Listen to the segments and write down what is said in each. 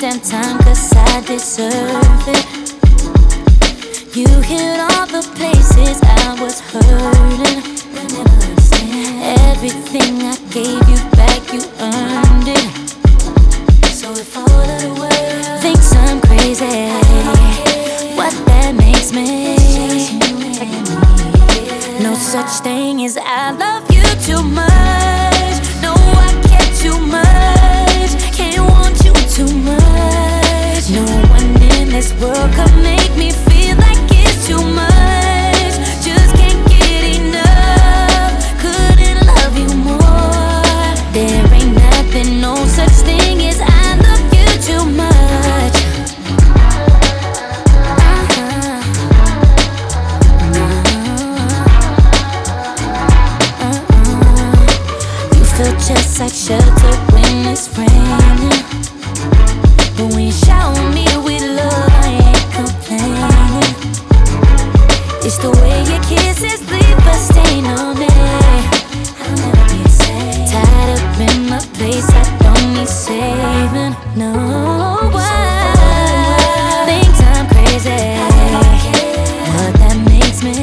damn time, 'cause I deserve it. You hit all the places I was hurting. Everything I gave you back, you earned it. So if all of the world thinks I'm crazy, what that makes me, no such thing as I love you too much. No, I care too much. Can't want you too much. No one in this world could make me feel like it's too much. Just can't get enough. Couldn't love you more. There ain't nothing, no such thing as I love you too much. You feel just like shelter when it's raining, but when you shower me with love, I ain't complaining. It's the way your kisses leave a stain on me. I'll never be the same. Tied up in my place, I don't need saving. No, why? Thinks I'm crazy. What that makes me.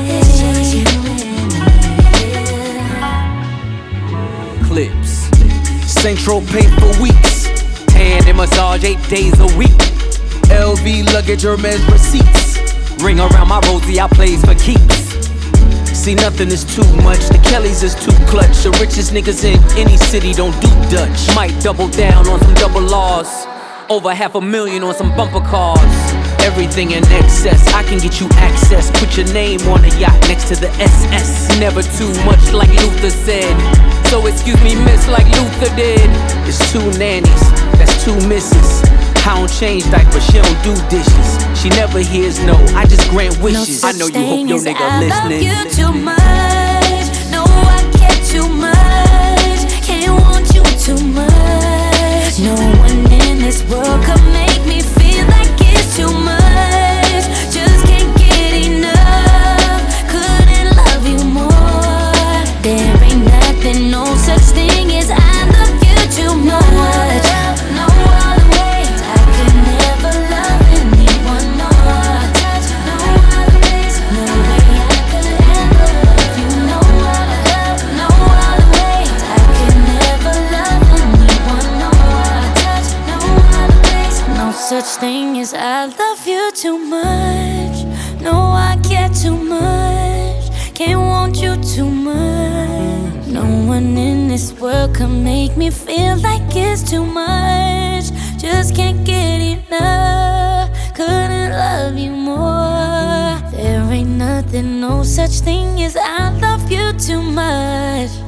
Clips. Central paint for weeks. Tan and massage 8 days a week. LV luggage, Hermes receipts. Ring around my rosy, I plays for keeps. See, nothing is too much. The Kellys is too clutch. The richest niggas in any city don't do Dutch. Might double down on some double R's. Over $500,000 on some bumper cars. Everything in excess, I can get you access. Put your name on the yacht next to the SS. Never too much, like Luther said. So excuse me, miss, like Luther did. It's 2 nannies, that's 2 misses. I don't change diapers, she don't do dishes. She never hears no, I just grant wishes. No, I know you hope your nigga listening. I love you too much. No, I care too much. Can't want you too much. No one in this world could make me feel like it's too much. Just can't get enough. Couldn't love you more. There ain't nothing, no such thing as I love you too much. No other way. I could never love anyone more. No other ways. No way I could ever love you. No other love. No other way. I could never love anyone more. No other ways. No such thing as I love you too much. No, I care too much. Can't want you too much. No one in this world can make me feel like it's too much. Just can't get enough. Couldn't love you more. There ain't nothing, no such thing as I love you too much.